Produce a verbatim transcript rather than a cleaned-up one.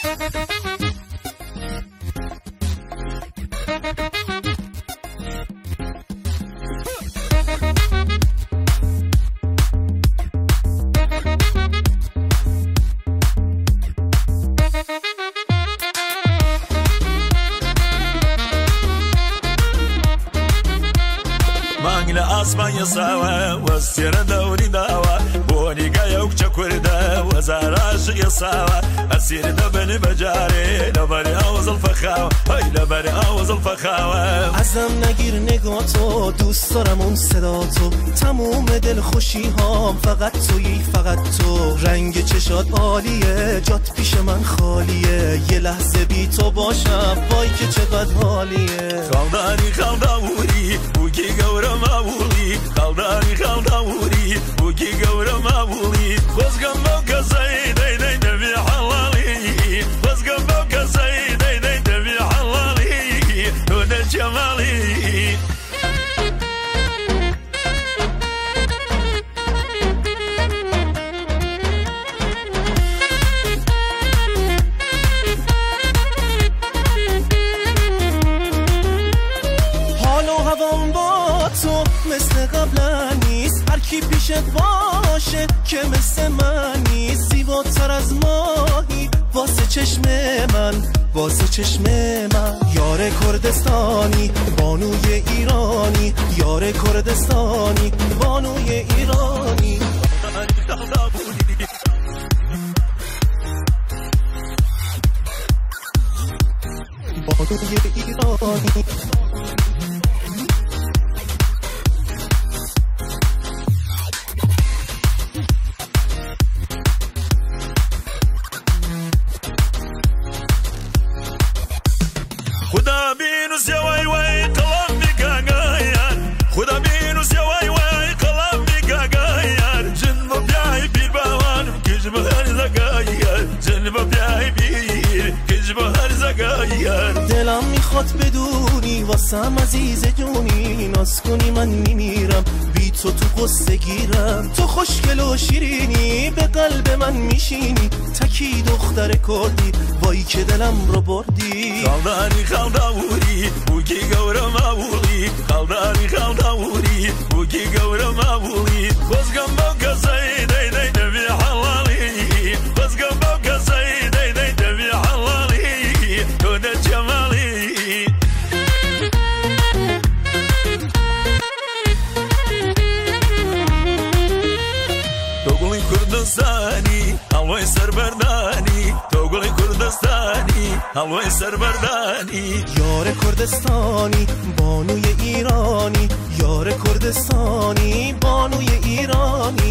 اسمان سوا وسير دوري دوا بوني قايوك تشكوردا وزاراش يساوا اسير دبن بجاري لبري اوز الفخاوه هاي لبري اوز الفخاوه ازم نگیر نگاتو دوست دارم اون صداتو تموم دل خوشی هام فقط تویی فقط تو رنگ چشات عالیه جات پیش من خالیه یه لحظه بی تو باشم وای که چقدر حالیه خالداری خالداوری بوگی گورم اولی خالداری خالداوری بوگی گورم اولی خوزگم با کسی دی دی دبی حلالی خوزگم با کسی دی دی دبی حلالی تو ده جمالی مثل قبلا نیست هر کی پیشت باشه که مثل من نیست زیباتر از ماهی واسه چشم من واسه چشم من یار کردستانی بانوی ایرانی یار کردستانی بانوی ایرانی بانوی ایرانی خدا بینوس یا وای وای قلم بگاگایر خدا بینوس یا وای وای قلم بگاگایر جن با بیای بیر باوان کج با هر زگایر جن با بیای بیر کج با هر زگایر دلم میخواد بدونی واسم عزیز جونی ناز کنی من میمیرم بی تو تو قصه گیرم تو خوشگل و شیرینی به قلب من میشینی تکی دختر کردی وای که دلم رو بردی خالداری خالداوری بوگی گورم اولی خالداری خالداوری بوگی گورم اولی خوزگم با کسی دی دی دبی حلالی خوزگم با کسی دی دی دبی حلالی تو ده جمالی توگوی کردستانی حلوای سربردانی توگوی کردستانی حلوای سربردانی یار کردستانی بانوی ایرانی یار کردستانی بانوی ایرانی